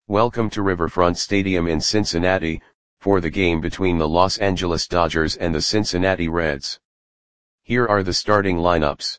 Welcome to Riverfront Stadium in Cincinnati, for the game between the Los Angeles Dodgers and the Cincinnati Reds. Here are the starting lineups.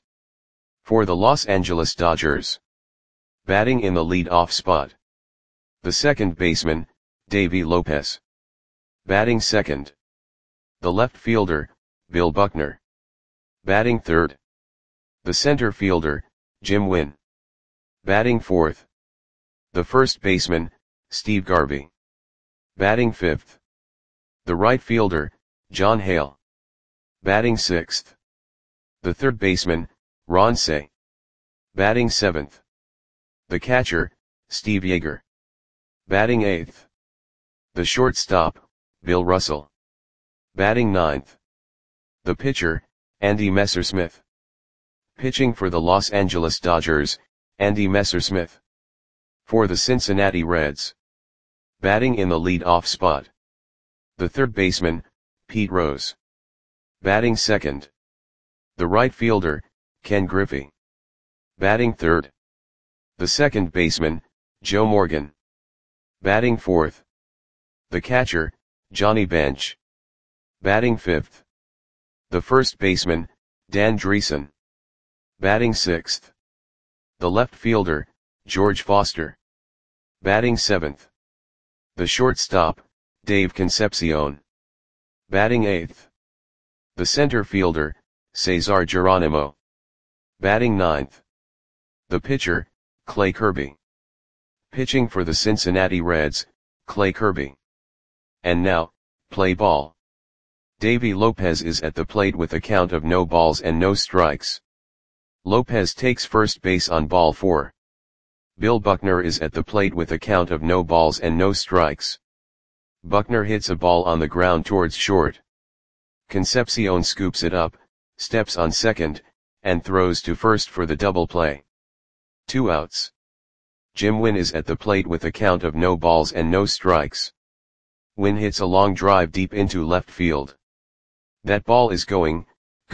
For the Los Angeles Dodgers. Batting in the lead-off spot. The second baseman, Davey Lopez. Batting second. The left fielder, Bill Buckner. Batting third. The center fielder, Jim Wynn. Batting fourth. The first baseman, Steve Garvey. Batting fifth. The right fielder, John Hale. Batting sixth. The third baseman, Ron Cey. Batting seventh. The catcher, Steve Yeager. Batting eighth. The shortstop, Bill Russell. Batting ninth. The pitcher, Andy Messersmith. Pitching for the Los Angeles Dodgers, Andy Messersmith. For the Cincinnati Reds. Batting in the lead-off spot. The third baseman, Pete Rose. Batting second. The right fielder, Ken Griffey. Batting third. The second baseman, Joe Morgan. Batting fourth. The catcher, Johnny Bench. Batting fifth. The first baseman, Dan Dreesen. Batting sixth. The left fielder, George Foster. Batting seventh. The shortstop, Dave Concepcion. Batting eighth. The center fielder, Cesar Geronimo. Batting ninth. The pitcher, Clay Kirby. Pitching for the Cincinnati Reds, Clay Kirby. And now, play ball. Davey Lopez is at the plate with a count of no balls and no strikes. Lopez takes first base on ball 4. Bill Buckner is at the plate with a count of no balls and no strikes. Buckner hits a ball on the ground towards short. Concepcion scoops it up, steps on second, and throws to first for the double play. 2 outs. Jim Wynn is at the plate with a count of no balls and no strikes. Wynn hits a long drive deep into left field. That ball is gone.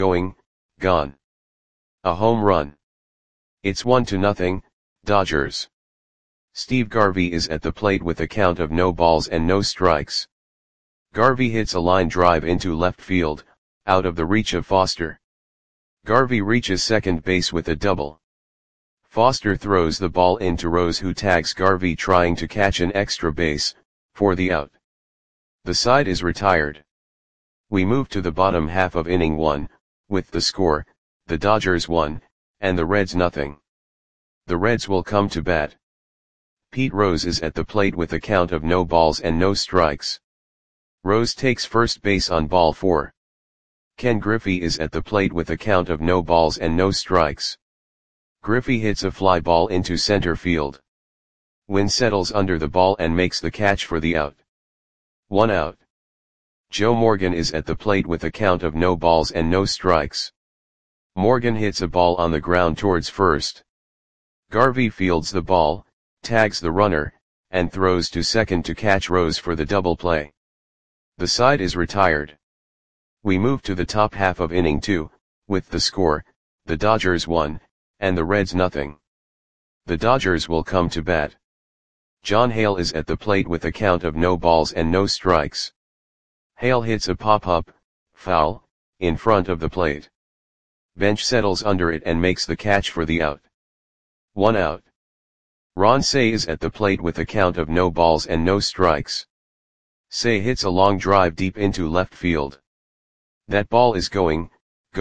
A home run. It's 1-0, Dodgers. Steve Garvey is at the plate with a count of no balls and no strikes. Garvey hits a line drive into left field, out of the reach of Foster. Garvey reaches second base with a double. Foster throws the ball into Rose, who tags Garvey trying to catch an extra base, for the out. The side is retired. We move to the bottom half of inning 1, with the score, the Dodgers 1, and the Reds 0. The Reds will come to bat. Pete Rose is at the plate with a count of no balls and no strikes. Rose takes first base on ball 4. Ken Griffey is at the plate with a count of no balls and no strikes. Griffey hits a fly ball into center field. Wynn settles under the ball and makes the catch for the out. 1 out. Joe Morgan is at the plate with a count of no balls and no strikes. Morgan hits a ball on the ground towards first. Garvey fields the ball, tags the runner, and throws to second to catch Rose for the double play. The side is retired. We move to the top half of inning 2, with the score, the Dodgers 1, and the Reds 0. The Dodgers will come to bat. John Hale is at the plate with a count of no balls and no strikes. Hale hits a pop-up, foul, in front of the plate. Bench settles under it and makes the catch for the out. 1 out. Ron Cey is at the plate with a count of no balls and no strikes. Cey hits a long drive deep into left field. That ball is gone.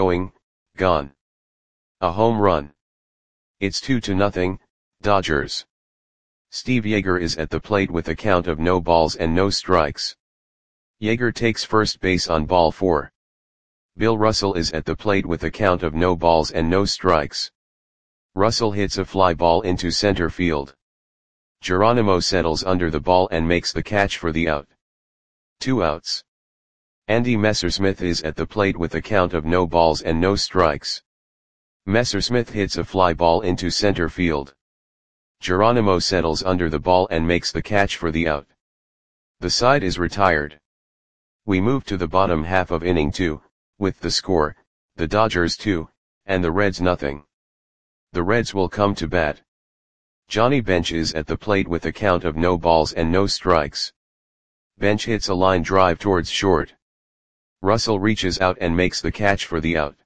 A home run. It's 2-0, Dodgers. Steve Yeager is at the plate with a count of no balls and no strikes. Yeager takes first base on ball 4. Bill Russell is at the plate with a count of no balls and no strikes. Russell hits a fly ball into center field. Geronimo settles under the ball and makes the catch for the out. 2 outs. Andy Messersmith is at the plate with a count of no balls and no strikes. Messersmith hits a fly ball into center field. Geronimo settles under the ball and makes the catch for the out. The side is retired. We move to the bottom half of inning 2, with the score, the Dodgers 2, and the Reds 0. The Reds will come to bat. Johnny Bench is at the plate with a count of no balls and no strikes. Bench hits a line drive towards short. Russell reaches out and makes the catch for the out.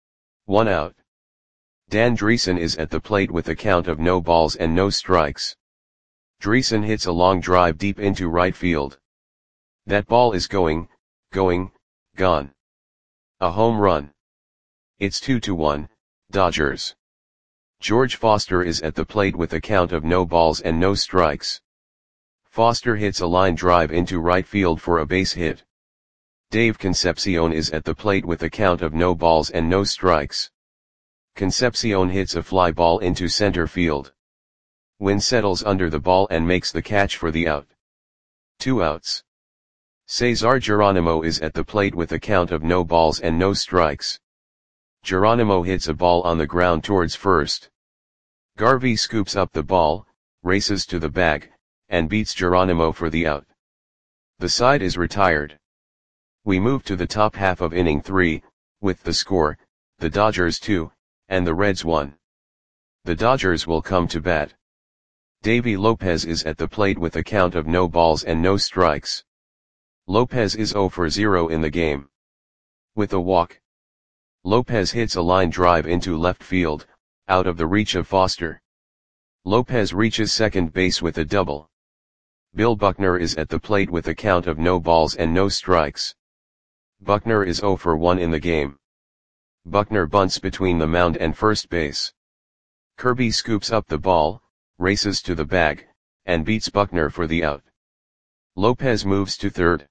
1 out. Dan Driessen is at the plate with a count of no balls and no strikes. Driessen hits a long drive deep into right field. That ball is going, gone. A home run. It's 2-1, Dodgers. George Foster is at the plate with a count of no balls and no strikes. Foster hits a line drive into right field for a base hit. Dave Concepcion is at the plate with a count of no balls and no strikes. Concepcion hits a fly ball into center field. Wynn settles under the ball and makes the catch for the out. 2 outs. Cesar Geronimo is at the plate with a count of no balls and no strikes. Geronimo hits a ball on the ground towards first. Garvey scoops up the ball, races to the bag, and beats Geronimo for the out. The side is retired. We move to the top half of inning 3, with the score, the Dodgers 2, and the Reds 1. The Dodgers will come to bat. Davy Lopez is at the plate with a count of no balls and no strikes. Lopez is 0 for 0 in the game. With a walk, Lopez hits a line drive into left field, out of the reach of Foster. Lopez reaches second base with a double. Bill Buckner is at the plate with a count of no balls and no strikes. Buckner is 0 for 1 in the game. Buckner bunts between the mound and first base. Kirby scoops up the ball, races to the bag, and beats Buckner for the out. Lopez moves to third.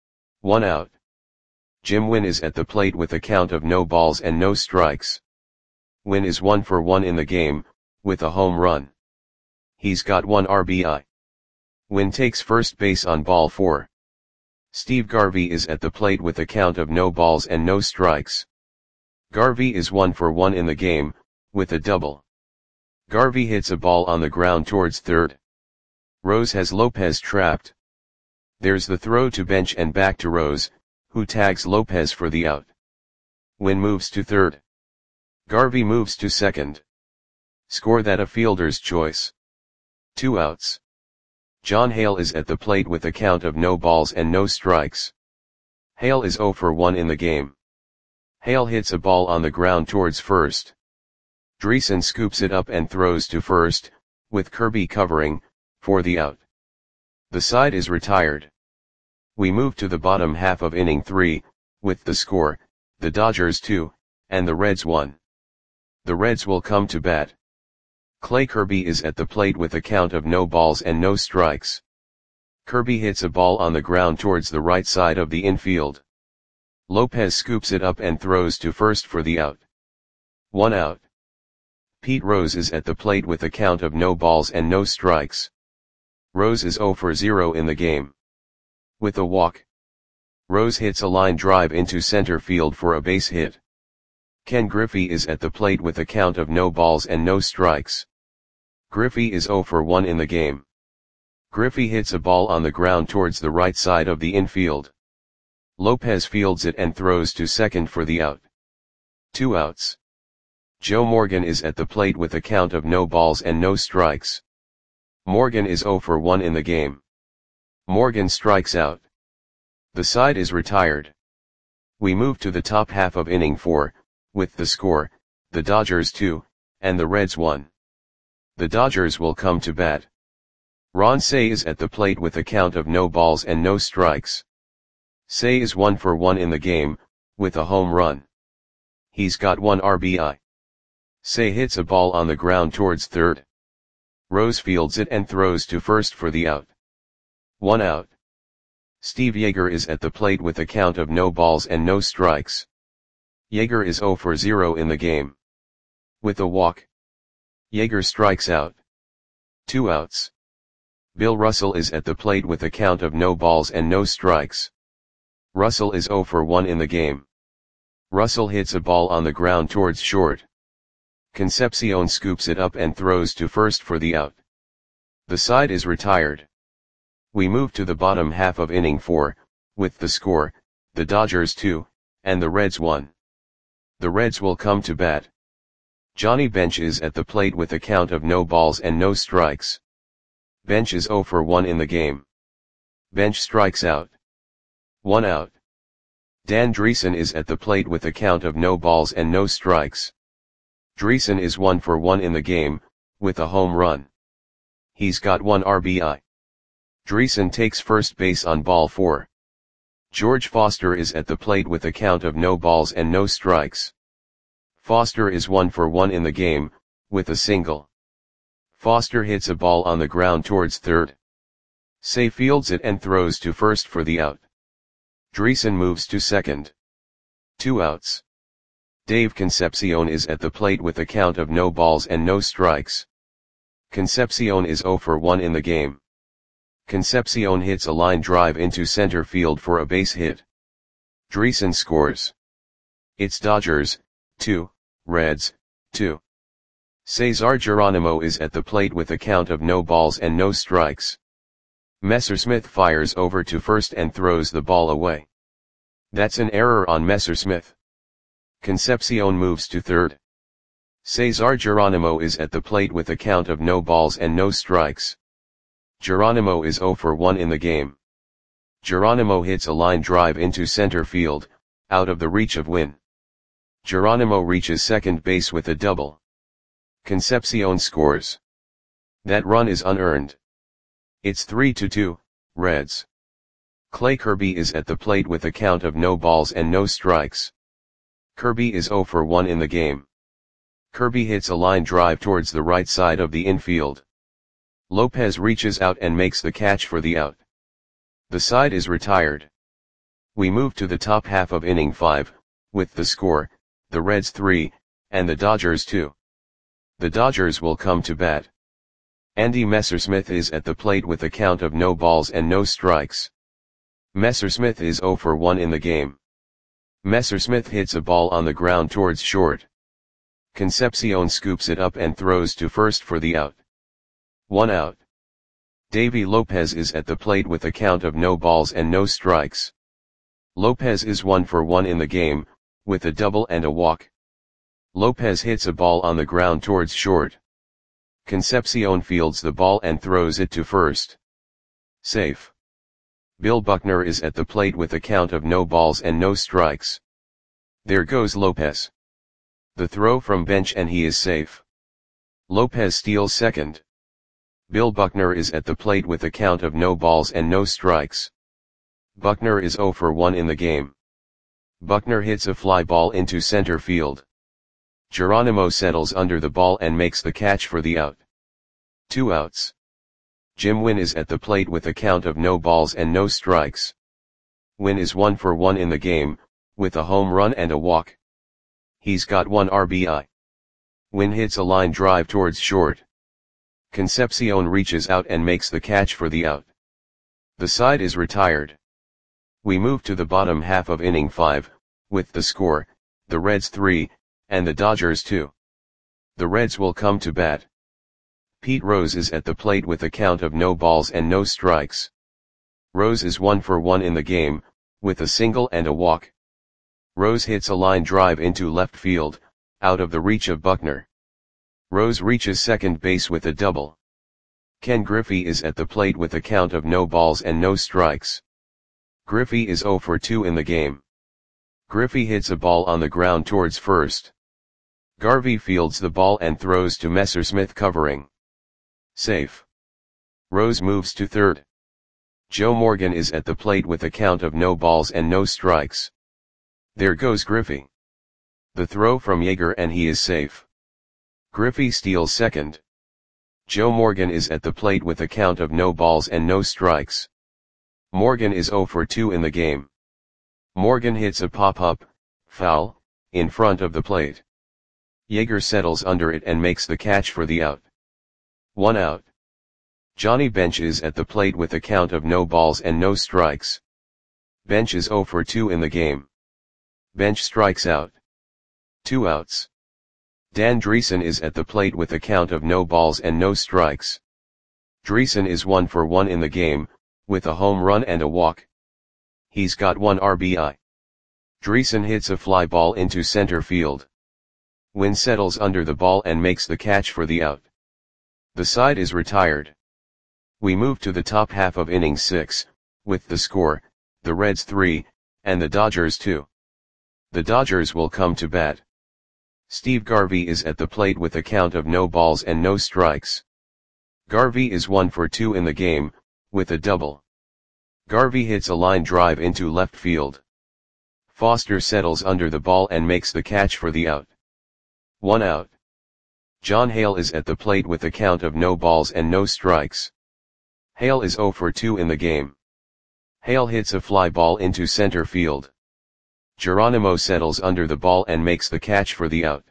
1 out. Jim Wynn is at the plate with a count of no balls and no strikes. Wynn is 1 for 1 in the game, with a home run. He's got 1 RBI. Wynn takes first base on ball 4. Steve Garvey is at the plate with a count of no balls and no strikes. Garvey is 1 for 1 in the game, with a double. Garvey hits a ball on the ground towards third. Rose has Lopez trapped. There's the throw to Bench and back to Rose, who tags Lopez for the out. Wynn moves to third. Garvey moves to second. Score that a fielder's choice. 2 outs. John Hale is at the plate with a count of no balls and no strikes. Hale is 0 for 1 in the game. Hale hits a ball on the ground towards first. Driessen scoops it up and throws to first, with Kirby covering, for the out. The side is retired. We move to the bottom half of inning 3, with the score, the Dodgers 2, and the Reds 1. The Reds will come to bat. Clay Kirby is at the plate with a count of no balls and no strikes. Kirby hits a ball on the ground towards the right side of the infield. Lopez scoops it up and throws to first for the out. 1 out. Pete Rose is at the plate with a count of no balls and no strikes. Rose is 0 for 0 in the game. With a walk, Rose hits a line drive into center field for a base hit. Ken Griffey is at the plate with a count of no balls and no strikes. Griffey is 0 for 1 in the game. Griffey hits a ball on the ground towards the right side of the infield. Lopez fields it and throws to second for the out. 2 outs. Joe Morgan is at the plate with a count of no balls and no strikes. Morgan is 0 for 1 in the game. Morgan strikes out. The side is retired. We move to the top half of inning 4, with the score, the Dodgers 2, and the Reds 1. The Dodgers will come to bat. Ron Cey is at the plate with a count of no balls and no strikes. Cey is 1 for 1 in the game, with a home run. He's got 1 RBI. Cey hits a ball on the ground towards third. Rose fields it and throws to first for the out. 1 out. Steve Yeager is at the plate with a count of no balls and no strikes. Yeager is 0 for 0 in the game. With a walk, Yeager strikes out. 2 outs. Bill Russell is at the plate with a count of no balls and no strikes. Russell is 0 for 1 in the game. Russell hits a ball on the ground towards short. Concepcion scoops it up and throws to first for the out. The side is retired. We move to the bottom half of inning 4, with the score, the Dodgers 2, and the Reds 1. The Reds will come to bat. Johnny Bench is at the plate with a count of no balls and no strikes. Bench is 0 for 1 in the game. Bench strikes out. 1 out. Dan Driessen is at the plate with a count of no balls and no strikes. Driessen is 1 for 1 in the game, with a home run. He's got 1 RBI. Driessen takes first base on ball 4. George Foster is at the plate with a count of no balls and no strikes. Foster is 1 for 1 in the game, with a single. Foster hits a ball on the ground towards third. Say fields it and throws to first for the out. Driessen moves to second. 2 outs. Dave Concepcion is at the plate with a count of no balls and no strikes. Concepcion is 0 for 1 in the game. Concepcion hits a line drive into center field for a base hit. Driessen scores. It's Dodgers, 2, Reds, 2. Cesar Geronimo is at the plate with a count of no balls and no strikes. Messersmith fires over to first and throws the ball away. That's an error on Messersmith. Concepcion moves to third. Cesar Geronimo is at the plate with a count of no balls and no strikes. Geronimo is 0 for 1 in the game. Geronimo hits a line drive into center field, out of the reach of Winn. Geronimo reaches second base with a double. Concepcion scores. That run is unearned. It's 3-2, Reds. Clay Kirby is at the plate with a count of no balls and no strikes. Kirby is 0 for 1 in the game. Kirby hits a line drive towards the right side of the infield. Lopez reaches out and makes the catch for the out. The side is retired. We move to the top half of inning 5, with the score, the Reds 3, and the Dodgers 2. The Dodgers will come to bat. Andy Messersmith is at the plate with a count of no balls and no strikes. Messersmith is 0 for 1 in the game. Messersmith hits a ball on the ground towards short. Concepcion scoops it up and throws to first for the out. 1 out. Davy Lopez is at the plate with a count of no balls and no strikes. Lopez is 1 for 1 in the game, with a double and a walk. Lopez hits a ball on the ground towards short. Concepcion fields the ball and throws it to first. Safe. Bill Buckner is at the plate with a count of no balls and no strikes. There goes Lopez. The throw from Bench and he is safe. Lopez steals second. Bill Buckner is at the plate with a count of no balls and no strikes. Buckner is 0 for 1 in the game. Buckner hits a fly ball into center field. Geronimo settles under the ball and makes the catch for the out. 2 outs. Jim Winn is at the plate with a count of no balls and no strikes. Winn is 1 for 1 in the game, with a home run and a walk. He's got 1 RBI. Winn hits a line drive towards short. Concepcion reaches out and makes the catch for the out. The side is retired. We move to the bottom half of inning 5, with the score, the Reds 3, and the Dodgers 2. The Reds will come to bat. Pete Rose is at the plate with a count of no balls and no strikes. Rose is 1 for 1 in the game, with a single and a walk. Rose hits a line drive into left field, out of the reach of Buckner. Rose reaches second base with a double. Ken Griffey is at the plate with a count of no balls and no strikes. Griffey is 0 for 2 in the game. Griffey hits a ball on the ground towards first. Garvey fields the ball and throws to Messersmith covering. Safe. Rose moves to third. Joe Morgan is at the plate with a count of no balls and no strikes. There goes Griffey. The throw from Yeager and he is safe. Griffey steals second. Joe Morgan is at the plate with a count of no balls and no strikes. Morgan is 0 for 2 in the game. Morgan hits a pop-up, foul, in front of the plate. Yeager settles under it and makes the catch for the out. 1 out. Johnny Bench is at the plate with a count of no balls and no strikes. Bench is 0 for 2 in the game. Bench strikes out. 2 outs. Dan Driessen is at the plate with a count of no balls and no strikes. Driessen is 1 for 1 in the game, with a home run and a walk. He's got 1 RBI. Driessen hits a fly ball into center field. Wynn settles under the ball and makes the catch for the out. The side is retired. We move to the top half of inning 6, with the score, the Reds 3, and the Dodgers 2. The Dodgers will come to bat. Steve Garvey is at the plate with a count of no balls and no strikes. Garvey is 1 for 2 in the game, with a double. Garvey hits a line drive into left field. Foster settles under the ball and makes the catch for the out. 1 out. John Hale is at the plate with a count of no balls and no strikes. Hale is 0 for 2 in the game. Hale hits a fly ball into center field. Geronimo settles under the ball and makes the catch for the out.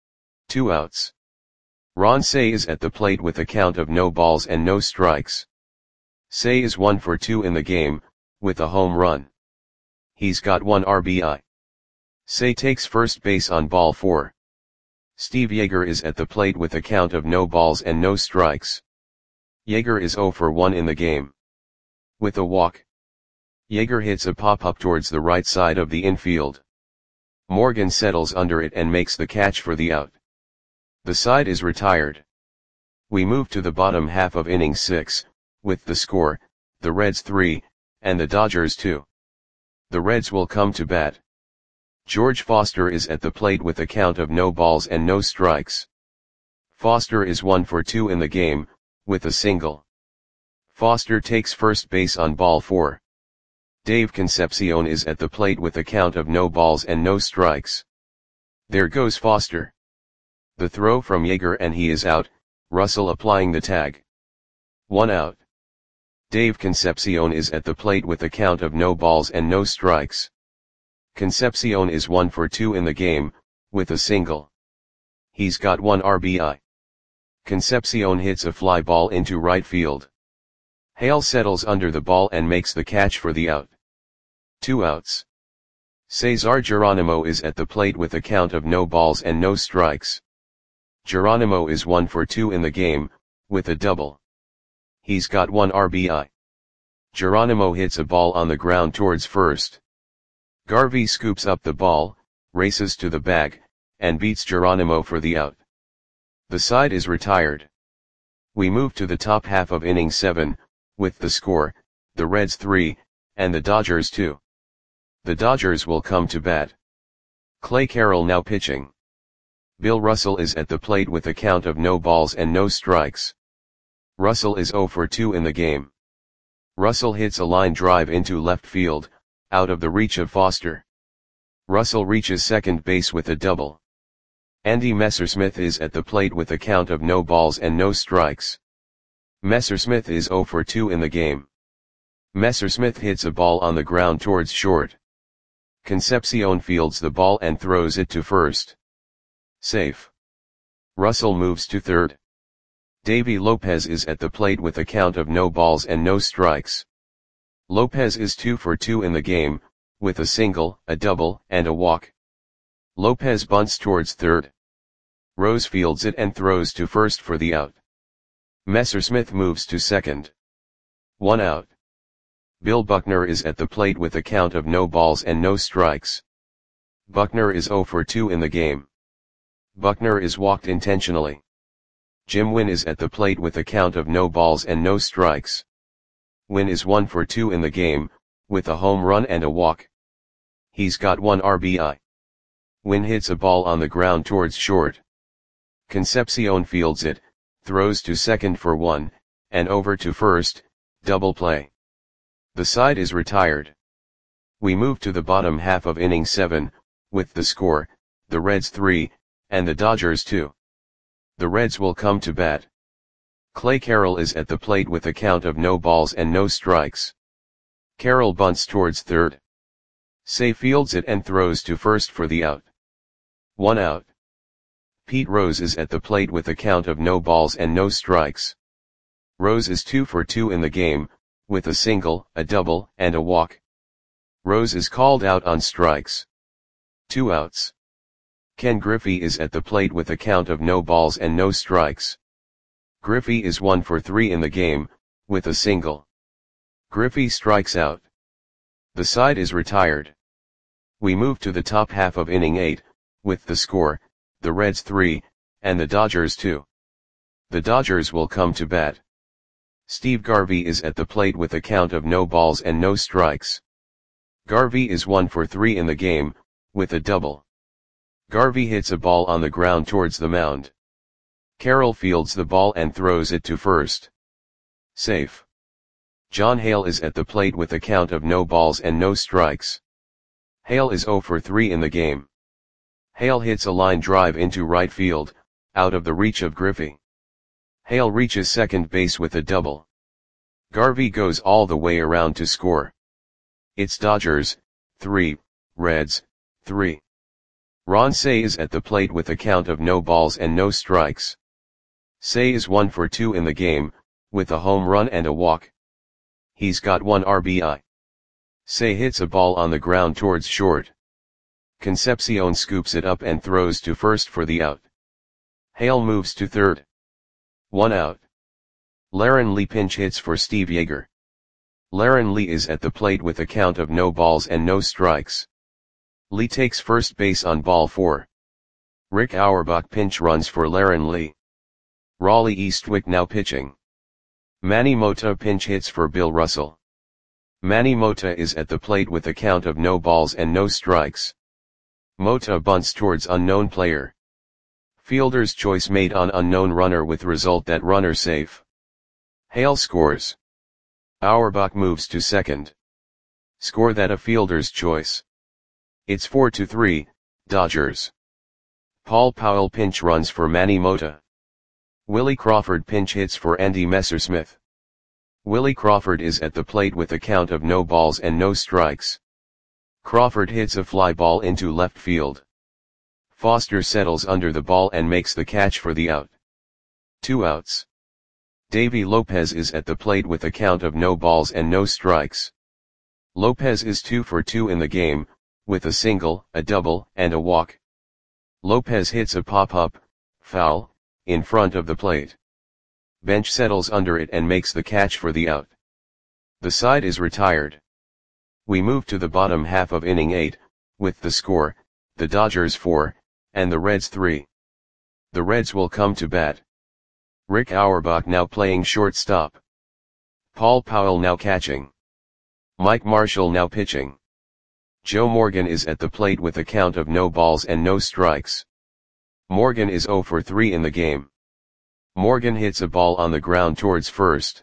2 outs. Ron Cey is at the plate with a count of no balls and no strikes. Cey is 1 for 2 in the game, with a home run. He's got 1 RBI. Cey takes first base on ball 4. Steve Yeager is at the plate with a count of no balls and no strikes. Yeager is 0 for 1 in the game. With a walk. Yeager hits a pop-up towards the right side of the infield. Morgan settles under it and makes the catch for the out. The side is retired. We move to the bottom half of inning 6, with the score, the Reds 3, and the Dodgers 2. The Reds will come to bat. George Foster is at the plate with a count of no balls and no strikes. Foster is 1 for 2 in the game, with a single. Foster takes first base on ball 4. Dave Concepcion is at the plate with a count of no balls and no strikes. There goes Foster. The throw from Yeager and he is out, Russell applying the tag. 1 out. Dave Concepcion is at the plate with a count of no balls and no strikes. Concepcion is 1 for 2 in the game, with a single. He's got 1 RBI. Concepcion hits a fly ball into right field. Hale settles under the ball and makes the catch for the out. 2 outs. Cesar Geronimo is at the plate with a count of no balls and no strikes. Geronimo is 1 for 2 in the game, with a double. He's got 1 RBI. Geronimo hits a ball on the ground towards first. Garvey scoops up the ball, races to the bag, and beats Geronimo for the out. The side is retired. We move to the top half of inning 7, with the score, the Reds 3, and the Dodgers 2. The Dodgers will come to bat. Clay Carroll now pitching. Bill Russell is at the plate with a count of no balls and no strikes. Russell is 0 for 2 in the game. Russell hits a line drive into left field, out of the reach of Foster. Russell reaches second base with a double. Andy Messersmith is at the plate with a count of no balls and no strikes. Messersmith is 0 for 2 in the game. Messersmith hits a ball on the ground towards short. Concepcion fields the ball and throws it to first. Safe. Russell moves to third. Davy Lopez is at the plate with a count of no balls and no strikes. Lopez is 2 for 2 in the game, with a single, a double, and a walk. Lopez bunts towards third. Rose fields it and throws to first for the out. Messersmith moves to second. 1 out. Bill Buckner is at the plate with a count of no balls and no strikes. Buckner is 0 for 2 in the game. Buckner is walked intentionally. Jim Wynn is at the plate with a count of no balls and no strikes. Wynn is 1 for 2 in the game, with a home run and a walk. He's got 1 RBI. Wynn hits a ball on the ground towards short. Concepcion fields it, throws to second for 1, and over to first, double play. The side is retired. We move to the bottom half of inning 7, with the score, the Reds 3, and the Dodgers 2. The Reds will come to bat. Clay Carroll is at the plate with a count of no balls and no strikes. Carroll bunts towards third. Cey fields it and throws to first for the out. 1 out. Pete Rose is at the plate with a count of no balls and no strikes. Rose is 2 for 2 in the game, with a single, a double, and a walk. Rose is called out on strikes. 2 outs. Ken Griffey is at the plate with a count of no balls and no strikes. Griffey is 1 for 3 in the game, with a single. Griffey strikes out. The side is retired. We move to the top half of inning 8, with the score, the Reds 3, and the Dodgers 2. The Dodgers will come to bat. Steve Garvey is at the plate with a count of no balls and no strikes. Garvey is 1 for 3 in the game, with a double. Garvey hits a ball on the ground towards the mound. Carroll fields the ball and throws it to first. Safe. John Hale is at the plate with a count of no balls and no strikes. Hale is 0 for 3 in the game. Hale hits a line drive into right field, out of the reach of Griffey. Hale reaches second base with a double. Garvey goes all the way around to score. It's Dodgers 3, Reds 3. Ron Cey is at the plate with a count of no balls and no strikes. Cey is 1 for 2 in the game, with a home run and a walk. He's got 1 RBI. Cey hits a ball on the ground towards short. Concepcion scoops it up and throws to first for the out. Hale moves to third. 1 out. Laren Lee pinch hits for Steve Yeager. Laren Lee is at the plate with a count of no balls and no strikes. Lee takes first base on ball 4. Rick Auerbach pinch runs for Laren Lee. Raleigh Eastwick now pitching. Manny Mota pinch hits for Bill Russell. Manny Mota is at the plate with a count of no balls and no strikes. Mota bunts towards unknown player. Fielder's choice made on unknown runner with result that runner safe. Hale scores. Auerbach moves to second. Score that a fielder's choice. It's 4-3, Dodgers. Paul Powell pinch runs for Manny Mota. Willie Crawford pinch hits for Andy Messersmith. Willie Crawford is at the plate with a count of no balls and no strikes. Crawford hits a fly ball into left field. Foster settles under the ball and makes the catch for the out. 2 outs. Davy Lopez is at the plate with a count of no balls and no strikes. Lopez is 2 for 2 in the game, with a single, a double, and a walk. Lopez hits a pop-up, foul, in front of the plate. Bench settles under it and makes the catch for the out. The side is retired. We move to the bottom half of inning 8, with the score, the Dodgers 4, and the Reds 3. The Reds will come to bat. Rick Auerbach now playing shortstop. Paul Powell now catching. Mike Marshall now pitching. Joe Morgan is at the plate with a count of no balls and no strikes. Morgan is 0 for 3 in the game. Morgan hits a ball on the ground towards first.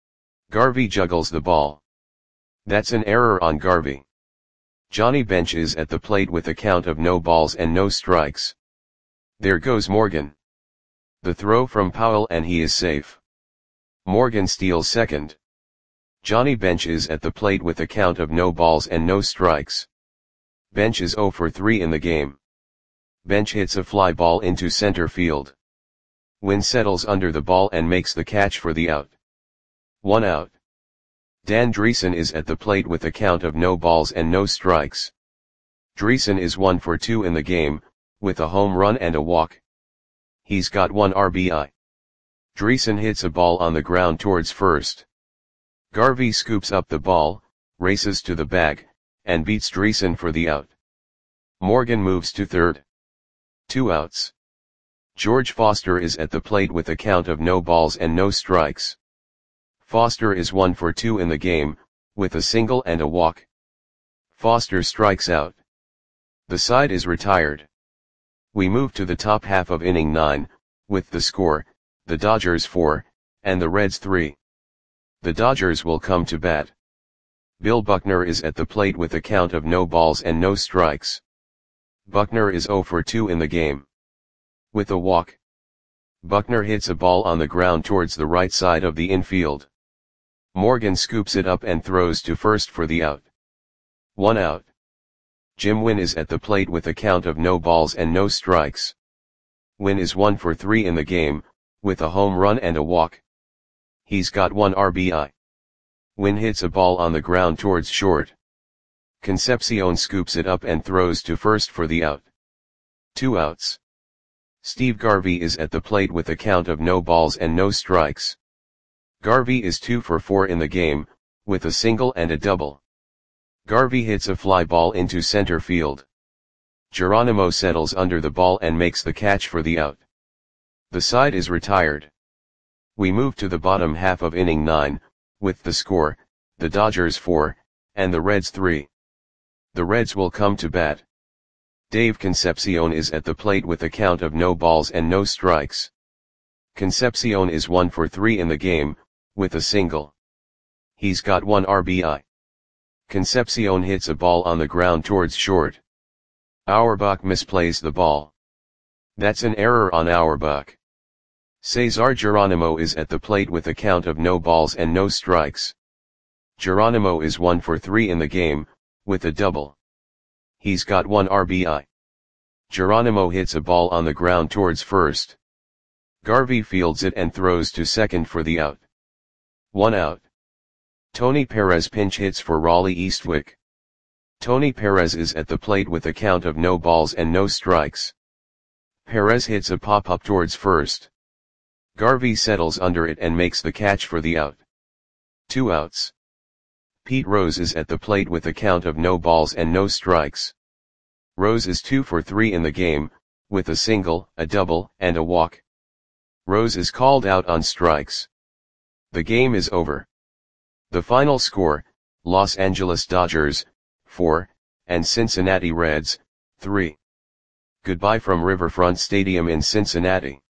Garvey juggles the ball. That's an error on Garvey. Johnny Bench is at the plate with a count of no balls and no strikes. There goes Morgan. The throw from Powell and he is safe. Morgan steals second. Johnny Bench is at the plate with a count of no balls and no strikes. Bench is 0 for 3 in the game. Bench hits a fly ball into center field. Wynn settles under the ball and makes the catch for the out. 1 out. Dan Dreesen is at the plate with a count of no balls and no strikes. Dreesen is 1 for 2 in the game, with a home run and a walk. He's got 1 RBI. Dreesen hits a ball on the ground towards first. Garvey scoops up the ball, races to the bag, and beats Dreesen for the out. Morgan moves to third. 2 outs. George Foster is at the plate with a count of no balls and no strikes. Foster is 1 for 2 in the game, with a single and a walk. Foster strikes out. The side is retired. We move to the top half of inning 9, with the score, the Dodgers 4, and the Reds 3. The Dodgers will come to bat. Bill Buckner is at the plate with a count of no balls and no strikes. Buckner is 0 for 2 in the game. With a walk. Buckner hits a ball on the ground towards the right side of the infield. Morgan scoops it up and throws to first for the out. 1 out. Jim Wynn is at the plate with a count of no balls and no strikes. Wynn is 1 for 3 in the game, with a home run and a walk. He's got 1 RBI. Wynn hits a ball on the ground towards short. Concepcion scoops it up and throws to first for the out. 2 outs. Steve Garvey is at the plate with a count of no balls and no strikes. Garvey is 2 for 4 in the game, with a single and a double. Garvey hits a fly ball into center field. Geronimo settles under the ball and makes the catch for the out. The side is retired. We move to the bottom half of inning 9, with the score, the Dodgers 4, and the Reds 3. The Reds will come to bat. Dave Concepcion is at the plate with a count of no balls and no strikes. Concepcion is 1 for 3 in the game, with a single. He's got 1 RBI. Concepcion hits a ball on the ground towards short. Auerbach misplays the ball. That's an error on Auerbach. Cesar Geronimo is at the plate with a count of no balls and no strikes. Geronimo is 1 for 3 in the game, with a double. He's got 1 RBI. Geronimo hits a ball on the ground towards first. Garvey fields it and throws to second for the out. 1 out. Tony Perez pinch hits for Raleigh Eastwick. Tony Perez is at the plate with a count of no balls and no strikes. Perez hits a pop-up towards first. Garvey settles under it and makes the catch for the out. 2 outs. Pete Rose is at the plate with a count of no balls and no strikes. Rose is 2 for 3 in the game, with a single, a double, and a walk. Rose is called out on strikes. The game is over. The final score, Los Angeles Dodgers, 4, and Cincinnati Reds, 3. Goodbye from Riverfront Stadium in Cincinnati.